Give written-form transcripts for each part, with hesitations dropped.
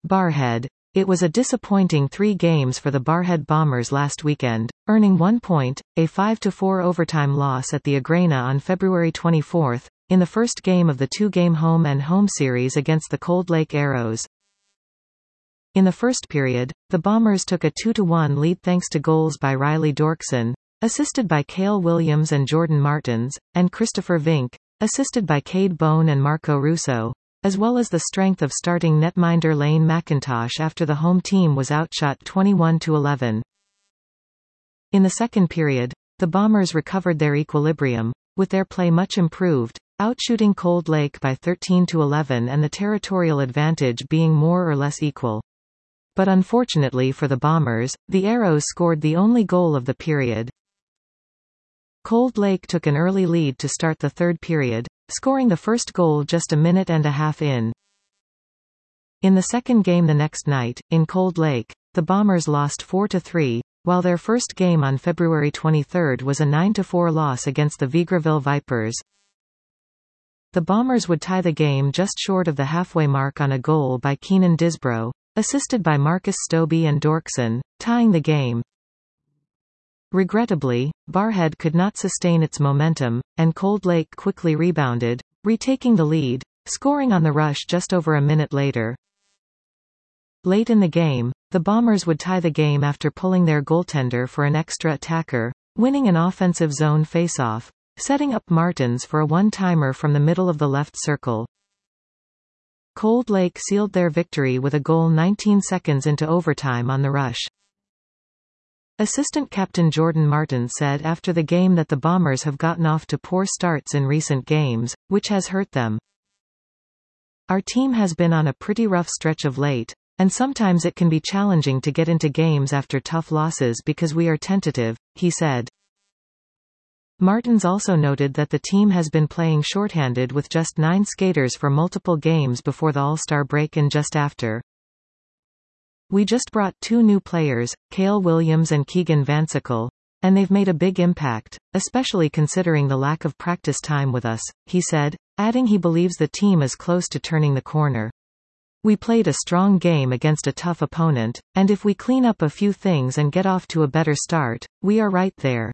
Barrhead. It was a disappointing 3 games for the Barrhead Bombers last weekend, earning 1 point, a 5-4 overtime loss at the Agrena on February 24, in the first game of the 2-game home-and-home series against the Cold Lake Arrows. In the first period, the Bombers took a 2-1 lead thanks to goals by Riley Dorkson, assisted by Cale Williams and Jordan Martins, and Christopher Vink, assisted by Cade Bone and Marco Russo, as well as the strength of starting netminder Lane McIntosh after the home team was outshot 21-11. In the second period, the Bombers recovered their equilibrium, with their play much improved, outshooting Cold Lake by 13-11 and the territorial advantage being more or less equal. But unfortunately for the Bombers, the Arrows scored the only goal of the period. Cold Lake took an early lead to start the third period, scoring the first goal just a minute and a half in. In the second game the next night, in Cold Lake, the Bombers lost 4-3, while their first game on February 23 was a 9-4 loss against the Vegreville Vipers. The Bombers would tie the game just short of the halfway mark on a goal by Keenan Disbrow, assisted by Marcus Stobie and Dorkson, tying the game. Regrettably, Barrhead could not sustain its momentum, and Cold Lake quickly rebounded, retaking the lead, scoring on the rush just over a minute later. Late in the game, the Bombers would tie the game after pulling their goaltender for an extra attacker, winning an offensive zone faceoff, setting up Martins for a one-timer from the middle of the left circle. Cold Lake sealed their victory with a goal 19 seconds into overtime on the rush. Assistant captain Jordan Martin said after the game that the Bombers have gotten off to poor starts in recent games, which has hurt them. Our team has been on a pretty rough stretch of late, and sometimes it can be challenging to get into games after tough losses because we are tentative, he said. Martins also noted that the team has been playing shorthanded with just 9 skaters for multiple games before the All-Star break and just after. We just brought 2 new players, Cale Williams and Keegan Vansickle, and they've made a big impact, especially considering the lack of practice time with us, he said, adding he believes the team is close to turning the corner. We played a strong game against a tough opponent, and if we clean up a few things and get off to a better start, we are right there.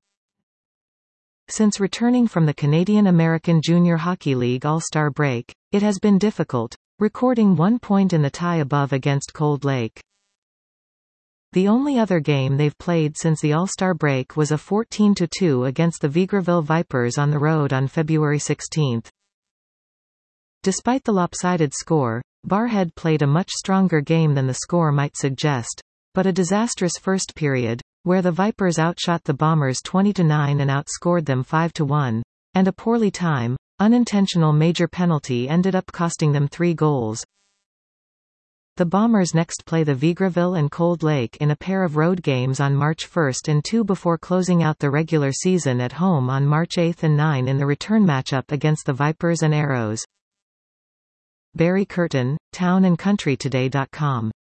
Since returning from the Canadian American Junior Hockey League All-Star break, it has been difficult, recording 1 point in the tie above against Cold Lake. The only other game they've played since the All-Star break was a 14-2 against the Vegreville Vipers on the road on February 16. Despite the lopsided score, Barrhead played a much stronger game than the score might suggest, but a disastrous first period, where the Vipers outshot the Bombers 20-9 and outscored them 5-1, and a poorly timed, unintentional major penalty ended up costing them 3 goals. The Bombers next play the Vegreville and Cold Lake in a pair of road games on March 1 and 2 before closing out the regular season at home on March 8 and 9 in the return matchup against the Vipers and Arrows. Barry Curtin, townandcountrytoday.com